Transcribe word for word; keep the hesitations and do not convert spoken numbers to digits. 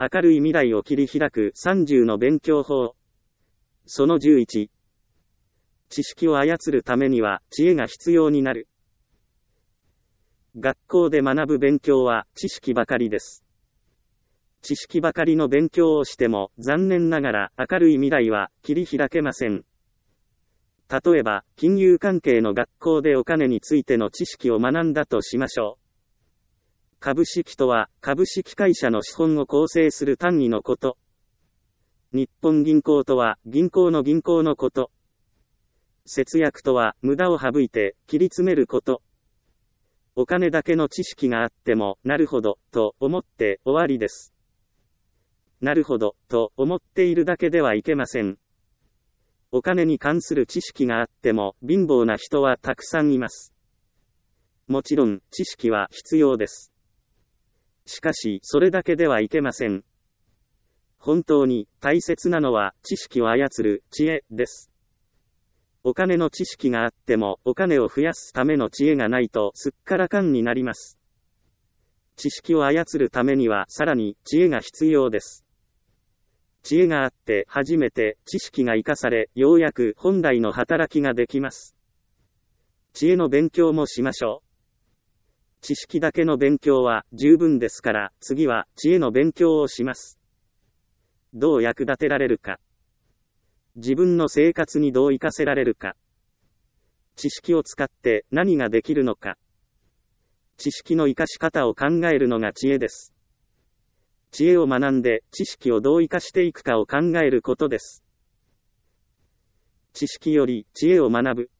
明るい未来を切り開くさんじゅうの勉強法。そのじゅういち。知識を操るためには知恵が必要になる。学校で学ぶ勉強は知識ばかりです。知識ばかりの勉強をしても残念ながら明るい未来は切り開けません。例えば、金融関係の学校でお金についての知識を学んだとしましょう。株式とは株式会社の資本を構成する単位のこと。日本銀行とは銀行の銀行のこと。節約とは無駄を省いて切り詰めること。お金だけの知識があっても、なるほど、と思って終わりです。なるほど、と思っているだけではいけません。お金に関する知識があっても、貧乏な人はたくさんいます。もちろん、知識は必要です。しかし、それだけではいけません。本当に大切なのは、知識を操る知恵です。お金の知識があっても、お金を増やすための知恵がないと、すっからかんになります。知識を操るためには、さらに知恵が必要です。知恵があって、初めて知識が生かされ、ようやく本来の働きができます。知恵の勉強もしましょう。知識だけの勉強は十分ですから、次は知恵の勉強をします。どう役立てられるか。自分の生活にどう活かせられるか。知識を使って何ができるのか。知識の活かし方を考えるのが知恵です。知恵を学んで知識をどう活かしていくかを考えることです。知識より知恵を学ぶ。